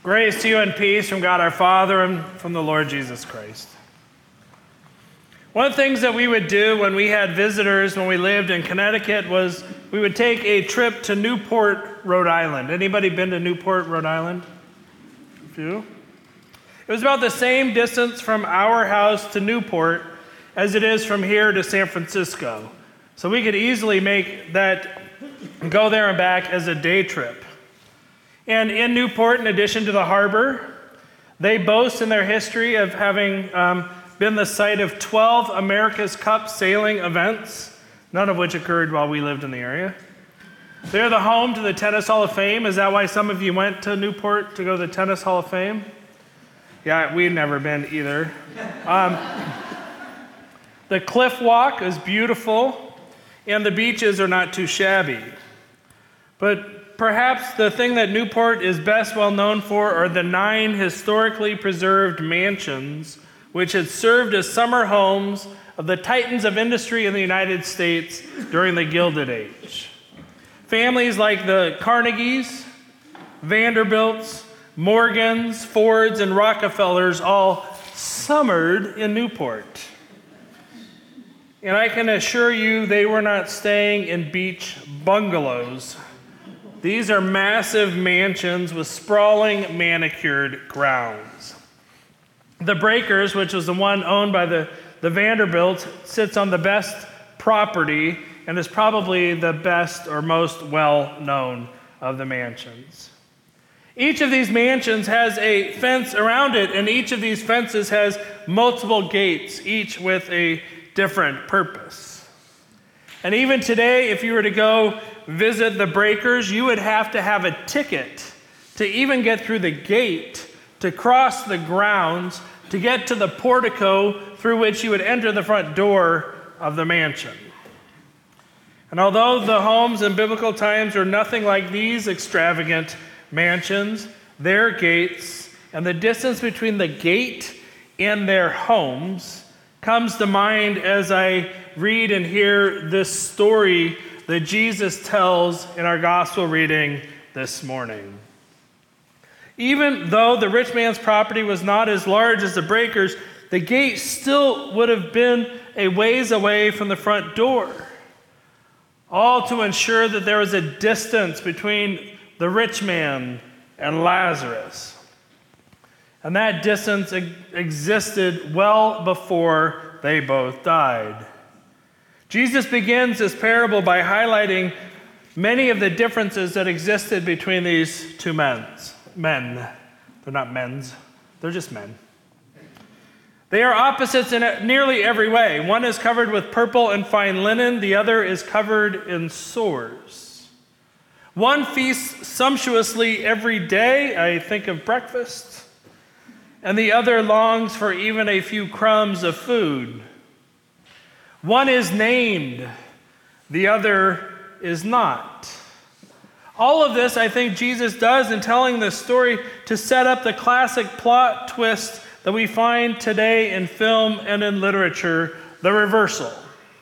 Grace to you and peace from God our Father and from the Lord Jesus Christ. One of the things that we would do when we had visitors when we lived in Connecticut was we would take a trip to Newport, Rhode Island. Anybody been to Newport, Rhode Island? A few? It was about the same distance from our house to Newport as it is from here to San Francisco. So we could easily make that, go there and back as a day trip. And in Newport, in addition to the harbor, they boast in their history of having been the site of 12 America's Cup sailing events, none of which occurred while we lived in the area. They're the home to the Tennis Hall of Fame. Is that why some of you went to Newport to go to the Tennis Hall of Fame? Yeah, we've never been either. The cliff walk is beautiful, and the beaches are not too shabby. But perhaps the thing that Newport is best well known for are the 9 historically preserved mansions which had served as summer homes of the titans of industry in the United States during the Gilded Age. Families like the Carnegies, Vanderbilts, Morgans, Fords, and Rockefellers all summered in Newport. And I can assure you they were not staying in beach bungalows. These are massive mansions with sprawling manicured grounds. The Breakers, which was the one owned by the Vanderbilts, sits on the best property and is probably the best or most well-known of the mansions. Each of these mansions has a fence around it, and each of these fences has multiple gates, each with a different purpose. And even today, if you were to go visit the Breakers, you would have to have a ticket to even get through the gate, to cross the grounds, to get to the portico through which you would enter the front door of the mansion. And although the homes in biblical times are nothing like these extravagant mansions, their gates and the distance between the gate and their homes comes to mind as I read and hear this story that Jesus tells in our gospel reading this morning. Even though the rich man's property was not as large as the Breakers, the gate still would have been a ways away from the front door, all to ensure that there was a distance between the rich man and Lazarus. And that distance existed well before they both died. Jesus begins this parable by highlighting many of the differences that existed between these two men. They're not men's, they're just men. They are opposites in nearly every way. One is covered with purple and fine linen, the other is covered in sores. One feasts sumptuously every day, I think of breakfast, and the other longs for even a few crumbs of food. One is named, the other is not. All of this, I think Jesus does in telling this story to set up the classic plot twist that we find today in film and in literature, the reversal.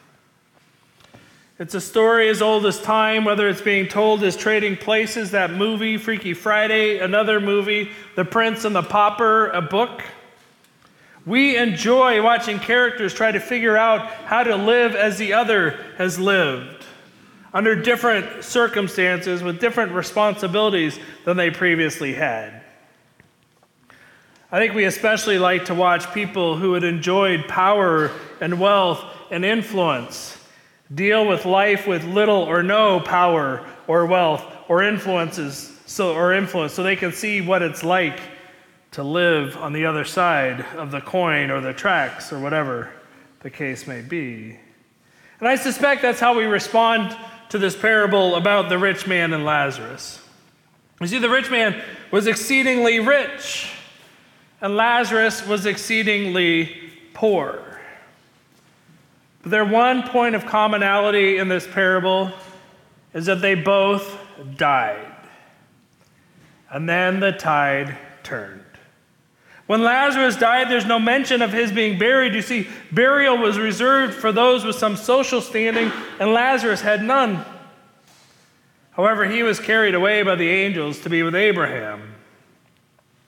It's a story as old as time, whether it's being told as Trading Places, that movie, Freaky Friday, another movie, The Prince and the Pauper, a book. We enjoy watching characters try to figure out how to live as the other has lived, under different circumstances, with different responsibilities than they previously had. I think we especially like to watch people who had enjoyed power and wealth and influence deal with life with little or no power or wealth or influence so they can see what it's like to live on the other side of the coin or the tracks or whatever the case may be. And I suspect that's how we respond to this parable about the rich man and Lazarus. You see, the rich man was exceedingly rich, and Lazarus was exceedingly poor. But their one point of commonality in this parable is that they both died. And then the tide turned. When Lazarus died, there's no mention of his being buried. You see, burial was reserved for those with some social standing, and Lazarus had none. However, he was carried away by the angels to be with Abraham.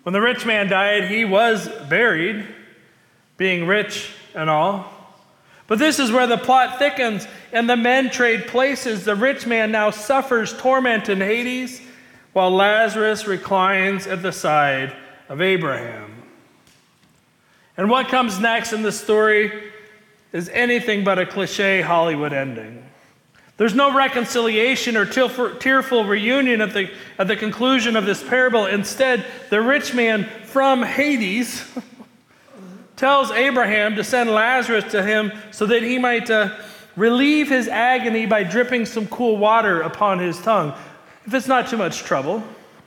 When the rich man died, he was buried, being rich and all. But this is where the plot thickens and the men trade places. The rich man now suffers torment in Hades, while Lazarus reclines at the side of Abraham. And what comes next in the story is anything but a cliche Hollywood ending. There's no reconciliation or tearful reunion at the conclusion of this parable. Instead, the rich man from Hades tells Abraham to send Lazarus to him so that he might relieve his agony by dripping some cool water upon his tongue, if it's not too much trouble.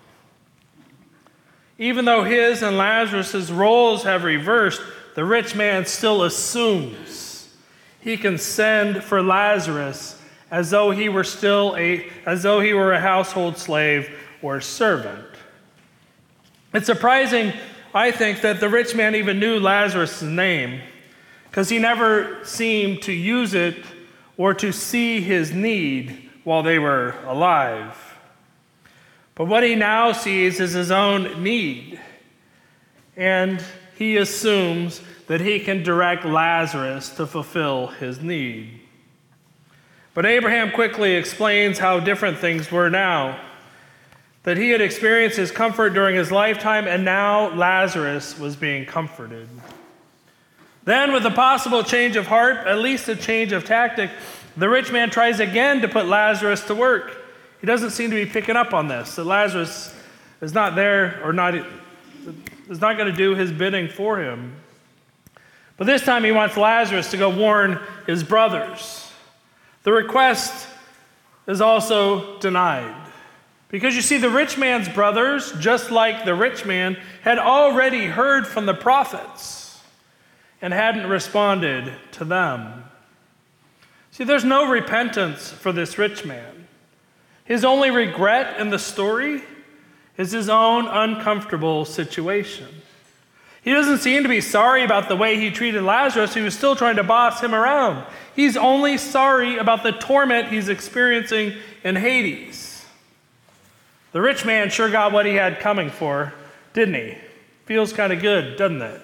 Even though his and Lazarus' roles have reversed, the rich man still assumes he can send for Lazarus as though he were a household slave or servant. It's surprising, I think, that the rich man even knew Lazarus' name, because he never seemed to use it or to see his need while they were alive. But what he now sees is his own need, and he assumes that he can direct Lazarus to fulfill his need. But Abraham quickly explains how different things were now, that he had experienced his comfort during his lifetime, and now Lazarus was being comforted. Then, with a possible change of heart, at least a change of tactic, the rich man tries again to put Lazarus to work. He doesn't seem to be picking up on this, that Lazarus is not there or is not going to do his bidding for him. But this time he wants Lazarus to go warn his brothers. The request is also denied. Because you see, the rich man's brothers, just like the rich man, had already heard from the prophets and hadn't responded to them. See, there's no repentance for this rich man. His only regret in the story is his own uncomfortable situation. He doesn't seem to be sorry about the way he treated Lazarus. He was still trying to boss him around. He's only sorry about the torment he's experiencing in Hades. The rich man sure got what he had coming for, didn't he? Feels kind of good, doesn't it?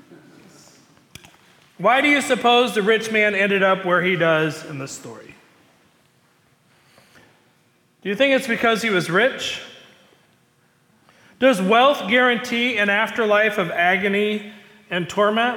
Why do you suppose the rich man ended up where he does in the story? Do you think it's because he was rich? Does wealth guarantee an afterlife of agony and torment?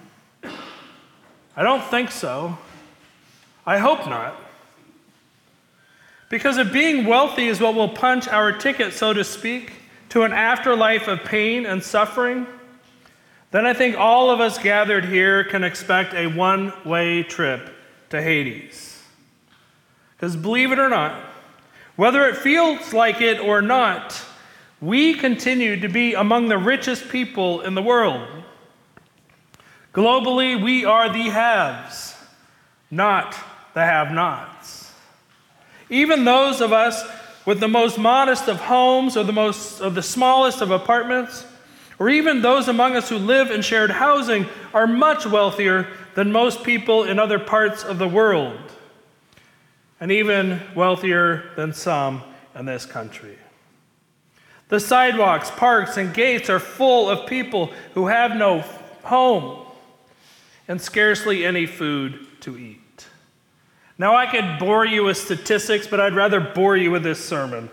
I don't think so. I hope not. Because if being wealthy is what will punch our ticket, so to speak, to an afterlife of pain and suffering, then I think all of us gathered here can expect a one-way trip to Hades. Because believe it or not, whether it feels like it or not, we continue to be among the richest people in the world. Globally, we are the haves, not the have-nots. Even those of us with the most modest of homes or the smallest of apartments, or even those among us who live in shared housing, are much wealthier than most people in other parts of the world, and even wealthier than some in this country. The sidewalks, parks, and gates are full of people who have no home and scarcely any food to eat. Now, I could bore you with statistics, but I'd rather bore you with this sermon.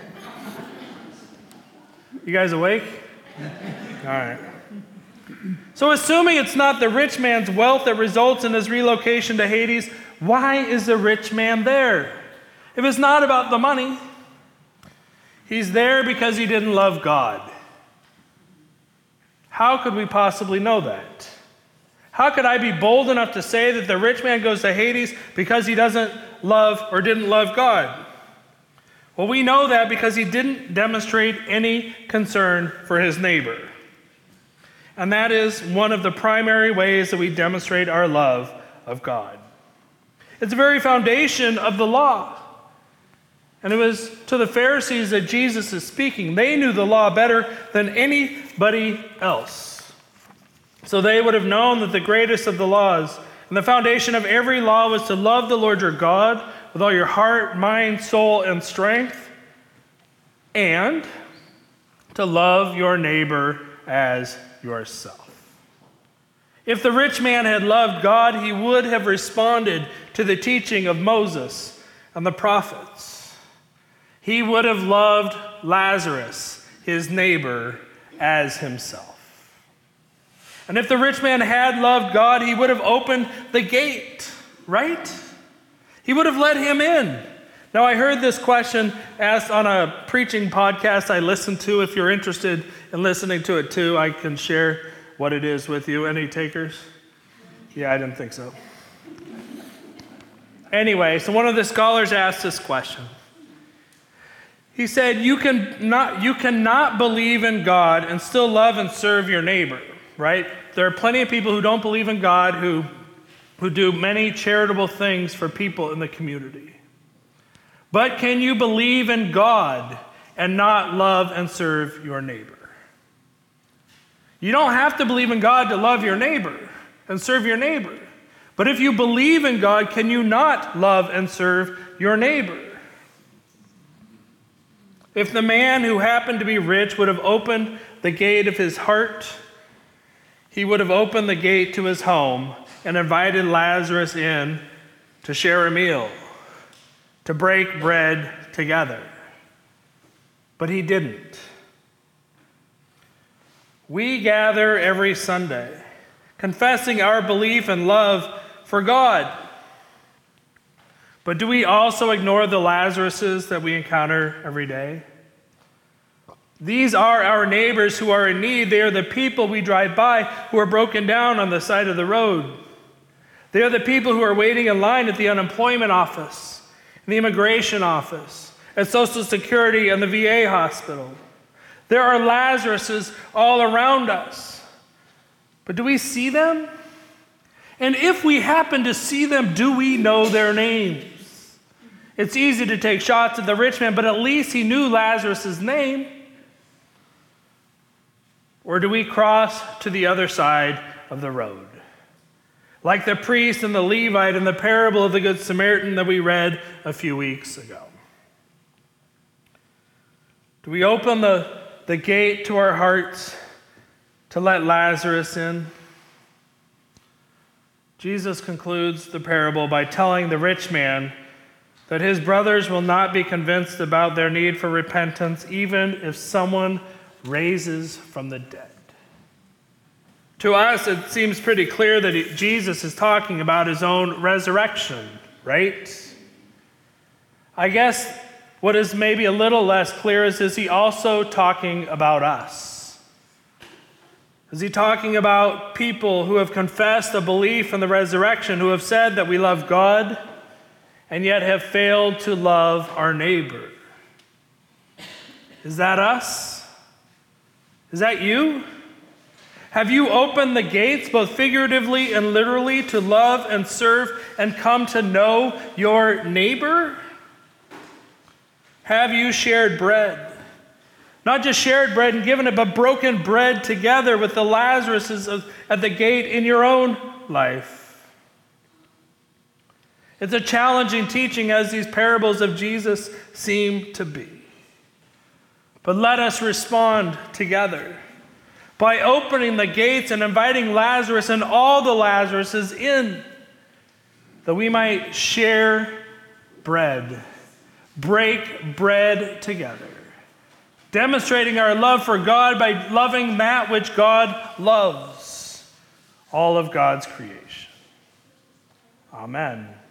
You guys awake? All right. So, assuming it's not the rich man's wealth that results in his relocation to Hades, why is the rich man there? If it's not about the money, he's there because he didn't love God. How could we possibly know that? How could I be bold enough to say that the rich man goes to Hades because he doesn't love or didn't love God? Well, we know that because he didn't demonstrate any concern for his neighbor. And that is one of the primary ways that we demonstrate our love of God. It's the very foundation of the law. And it was to the Pharisees that Jesus is speaking. They knew the law better than anybody else. So they would have known that the greatest of the laws and the foundation of every law was to love the Lord your God with all your heart, mind, soul, and strength, and to love your neighbor as yourself. If the rich man had loved God, he would have responded to the teaching of Moses and the prophets. He would have loved Lazarus, his neighbor, as himself. And if the rich man had loved God, he would have opened the gate, right? He would have let him in. Now, I heard this question asked on a preaching podcast I listened to. If you're interested in listening to it too, I can share what it is with you. Any takers? Yeah, I didn't think so. Anyway, so one of the scholars asked this question. He said, you cannot believe in God and still love and serve your neighbor, right? There are plenty of people who don't believe in God who do many charitable things for people in the community. But can you believe in God and not love and serve your neighbor? You don't have to believe in God to love your neighbor and serve your neighbor. But if you believe in God, can you not love and serve your neighbor? If the man who happened to be rich would have opened the gate of his heart, he would have opened the gate to his home and invited Lazarus in to share a meal, to break bread together. But he didn't. We gather every Sunday, confessing our belief and love for God. But do we also ignore the Lazaruses that we encounter every day? These are our neighbors who are in need. They are the people we drive by who are broken down on the side of the road. They are the people who are waiting in line at the unemployment office, in the immigration office, at Social Security and the VA hospital. There are Lazaruses all around us. But do we see them? And if we happen to see them, do we know their names? It's easy to take shots at the rich man, but at least he knew Lazarus' name. Or do we cross to the other side of the road? Like the priest and the Levite in the parable of the Good Samaritan that we read a few weeks ago. Do we open the gate to our hearts to let Lazarus in? Jesus concludes the parable by telling the rich man that his brothers will not be convinced about their need for repentance even if someone raises from the dead. To us, it seems pretty clear that Jesus is talking about his own resurrection, right? I guess what is maybe a little less clear is he also talking about us? Is he talking about people who have confessed a belief in the resurrection, who have said that we love God, and yet have failed to love our neighbor? Is that us? Is that you? Have you opened the gates, both figuratively and literally, to love and serve and come to know your neighbor? Have you shared bread? Not just shared bread and given it, but broken bread together with the Lazaruses at the gate in your own life? It's a challenging teaching, as these parables of Jesus seem to be. But let us respond together by opening the gates and inviting Lazarus and all the Lazaruses in, that we might share bread, break bread together, demonstrating our love for God by loving that which God loves, all of God's creation. Amen.